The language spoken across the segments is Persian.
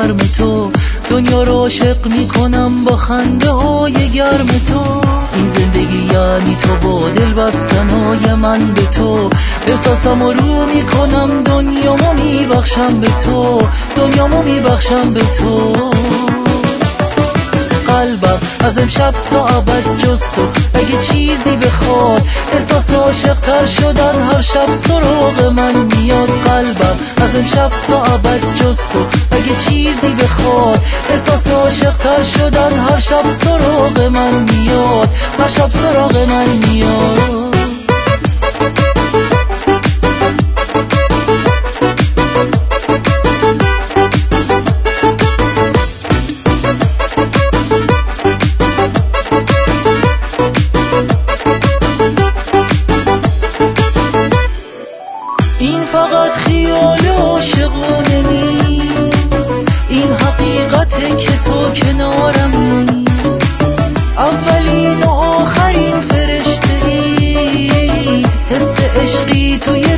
شرم تو، دنیا رو عاشق میکنم با خنده های گرم تو. این زندگی یعنی تو با دل بستنهای من به تو، احساسمو رو میکنم دنیامو میبخشم به تو، دنیامو میبخشم به تو. قلبم از امشب تا ابد جز تو اگه چیزی بخواد، احساس عاشق تر شدن هر شب سراغ من میاد. قلبم از امشب تا ابد جز تو اگه چیزی بخواد، احساس عاشق تر شدن هر شب سراغ من میاد، هر شب سراغ من میاد. این فقط خیال عاشقانه نیست، این حقیقته که تو کنارمی، اولین و آخرین فرشته ای، حس عشقی توی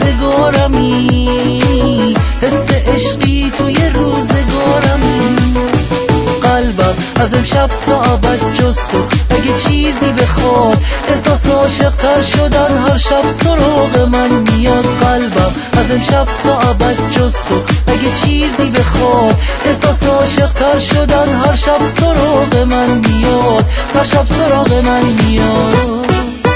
روزگارمی، حس عشقی توی روزگارمی. قلبم از امشب تا ابد جز تو اگه چیزی بخواد، احساس عاشق تر شدن هر شب سراغ من میاد. قلبم از امشب تا ابد جز تو اگه چیزی بخواد، احساس عاشق تر شدن هر شب سراغ من میاد، هر شب سراغ من میاد.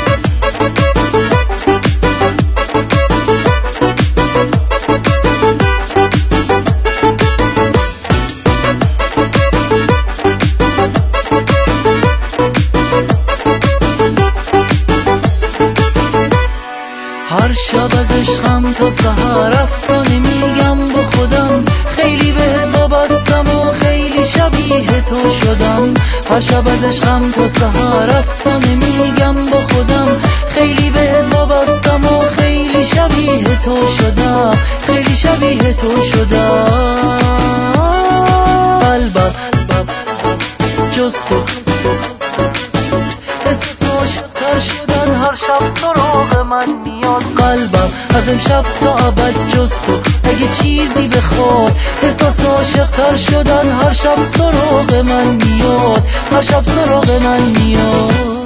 هر شب از عشقم تا سحر افسانه میگم با خودم، خیلی بهت وابستم و خیلی شبیه تو شدم. هر شب از عشقم تا سحر افسانه میگم با خودم، خیلی بهت وابستم و خیلی شبیه تو شدم، خیلی شبیه تو شدم. قلبم جز تو عاشق تر شدن هر شب سراغ من میاد. قلبم از امشب تا ابد جز تو اگه چیزی بخواد، احساس عاشق تر شدن هر شب سراغ من میاد، هر شب سراغ من میاد.